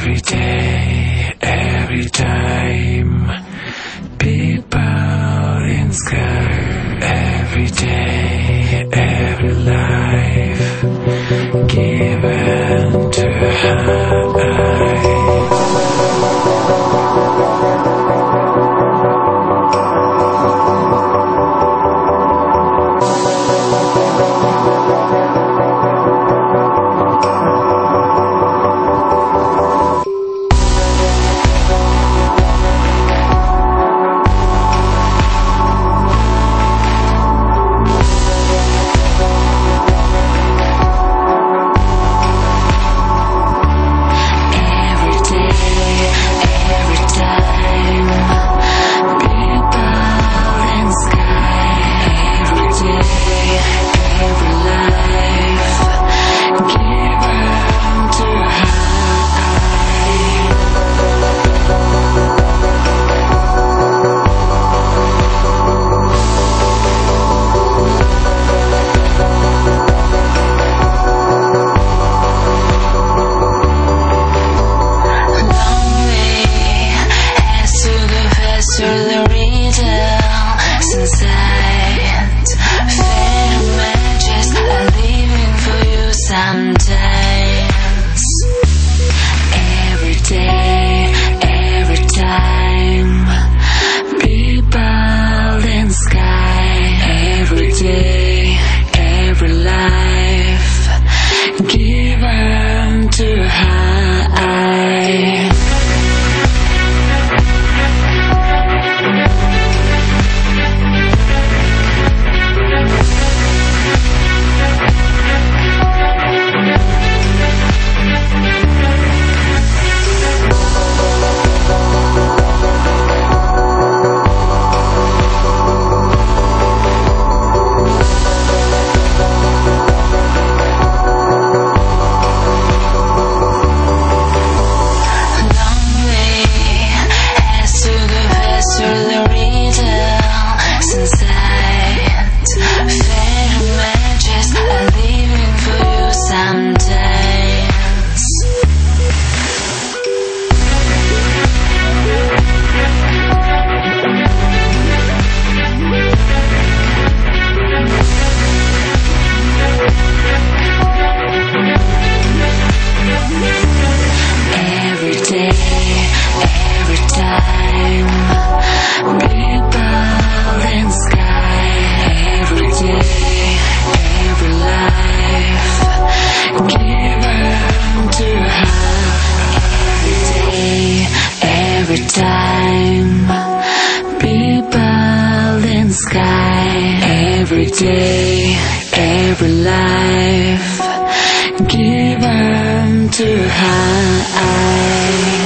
Every day, every time, people in sky. Every day, every life, given to high. Sometimes, every day, every time, people in sky. Every day, every life, given to high. Every time, people in sky. Every day, every life, given to high.